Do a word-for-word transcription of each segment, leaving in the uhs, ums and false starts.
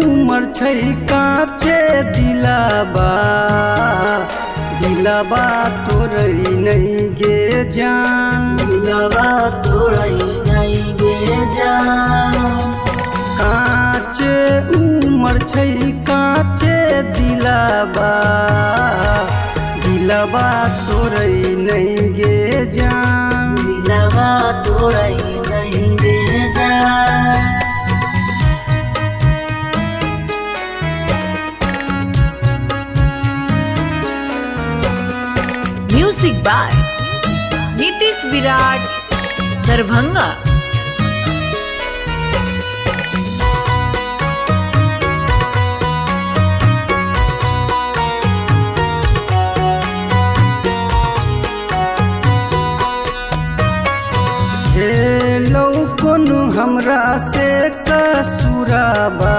उमर छै काचे दिलाबा दिलाबा तोरै नहीं गे जान दिलाबा तोरै नहीं गे जान काचे उमर छै काचे दिलाबा दिलाबा तोरै नहीं गे जान दिलाबा तोरै नहीं गे जान music by Nitish Virat Darbhanga. Hello कोनो हमरा से कसुराबा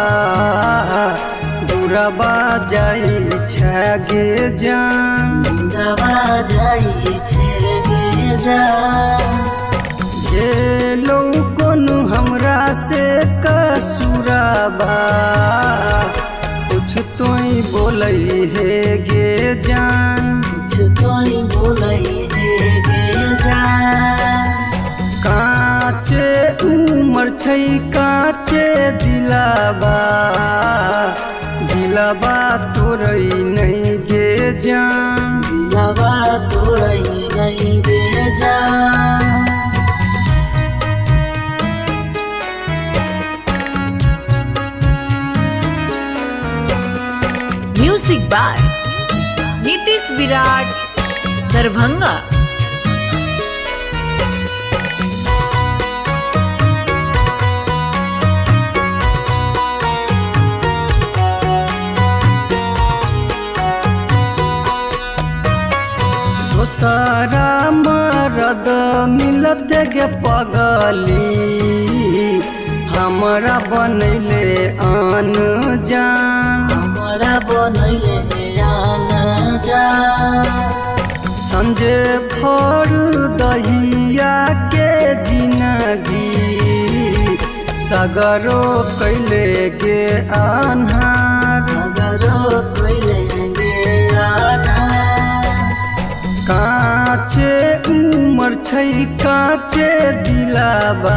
दूराबा जाइ छै गे जान दूराबा जाइ छै गे जान हेलो कोनो हमरा से कसुराबा कुछ तोई बोलै हे गे जान कुछ तोई बोलै हे गे जान काचे उमर छै काचे दिलाबा दिलाबा तोरै नहीं गे जान दिलाबा तोरै नहीं गे जान म्यूजिक बाय नीतीश विराट दरभंगा। सारा मरद मिलत गे पगली हमरा बनैले आन जान हमरा बनैले आन जान संजे भर दहिया के जिंदगी सगरो कैले गे अन्हार सगरो कैले गे अन्हार काचे उमर छै काचे दिलाबा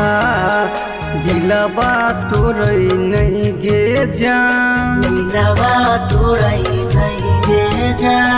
दिलाबा तोरै नहीं गे जान दिलाबा तोरै नहीं गे जान।